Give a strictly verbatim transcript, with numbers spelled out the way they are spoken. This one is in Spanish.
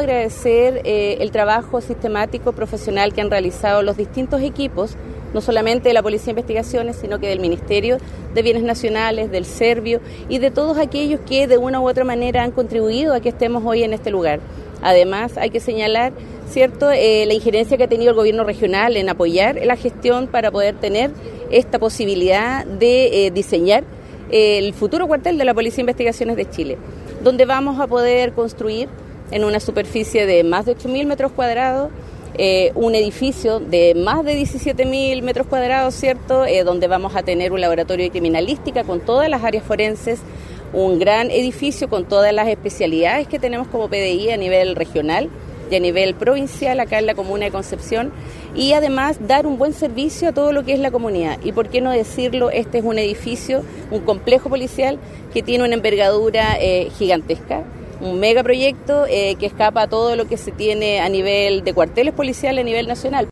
agradecer eh, el trabajo sistemático, profesional que han realizado los distintos equipos, no solamente de la Policía de Investigaciones, sino que del Ministerio de Bienes Nacionales, del Servio y de todos aquellos que de una u otra manera han contribuido a que estemos hoy en este lugar. Además, hay que señalar, ¿cierto?, eh, la injerencia que ha tenido el gobierno regional en apoyar la gestión para poder tener esta posibilidad de eh, diseñar eh, el futuro cuartel de la Policía de Investigaciones de Chile, donde vamos a poder construir en una superficie de más de ocho mil metros cuadrados, eh, un edificio de más de diecisiete mil metros cuadrados, ¿cierto?, eh, donde vamos a tener un laboratorio de criminalística con todas las áreas forenses, un gran edificio con todas las especialidades que tenemos como P D I a nivel regional y a nivel provincial acá en la comuna de Concepción, y además dar un buen servicio a todo lo que es la comunidad. Y por qué no decirlo, este es un edificio, un complejo policial que tiene una envergadura eh, gigantesca, un megaproyecto eh, que escapa a todo lo que se tiene a nivel de cuarteles policiales a nivel nacional.